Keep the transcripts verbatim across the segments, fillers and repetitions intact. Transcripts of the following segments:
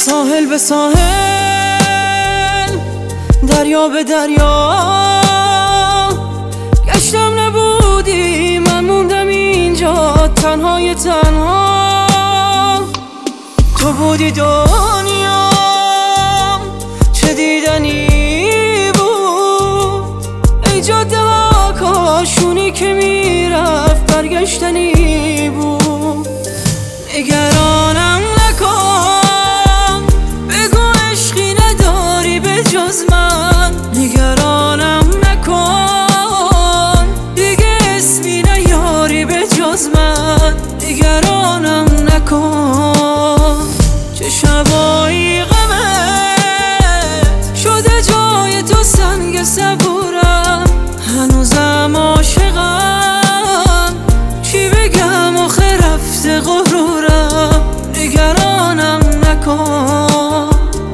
ساحل به ساحل، دریا به دریا گشتم نبودی، من موندم اینجا تنهای تنها. تو بودی دنیا چه دیدنی بود، ای جاده ها کاشونی که میرفت برگشتنی بود. نگرانم نکن، بگو عشقی نداری به جز من. نگرانم نکن، دیگه اسمی نیاری به جز من. نگرانم نکن، چه شبایی غمت شده جای تو سنگ صبورم. هنوزم عاشقم، چی بگم آخه رفته غرورم. نگرانم نکن.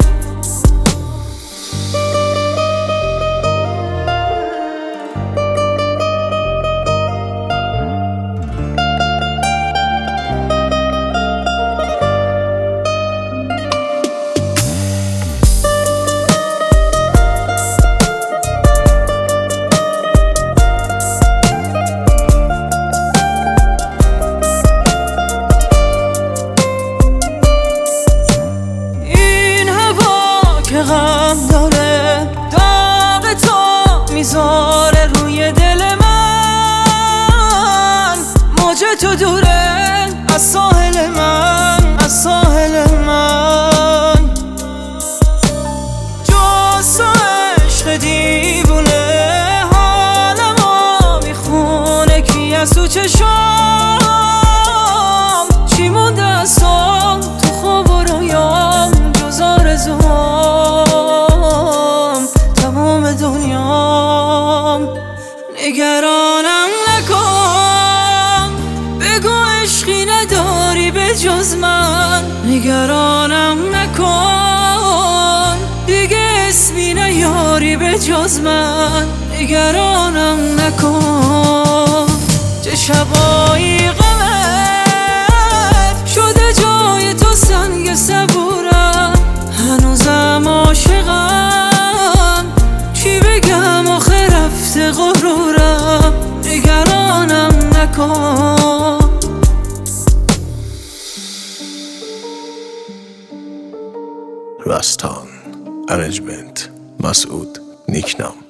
غم داره داغ تو میذاره روی دل من. موج تو دوره از ساحل من، از ساحل من. جز تو عشق دیوونه حالمو میخونه، کی از تو چشام چی مونده از تو تو خواب و رویام جز آرزوام تمام دنیام. نگرانم نکن، بگو عشقی نداری به جز من. نگرانم نکن، دیگه اسمی نیاری به جز من. نگرانم نکن، چه شبایی غمت شده جای تو سنگ صبورم. هنوزم عاشقم، چی بگم آخه رفته غرورم. نگرانم نکن. راستان، ارنجمنت، مسعود نیکنام.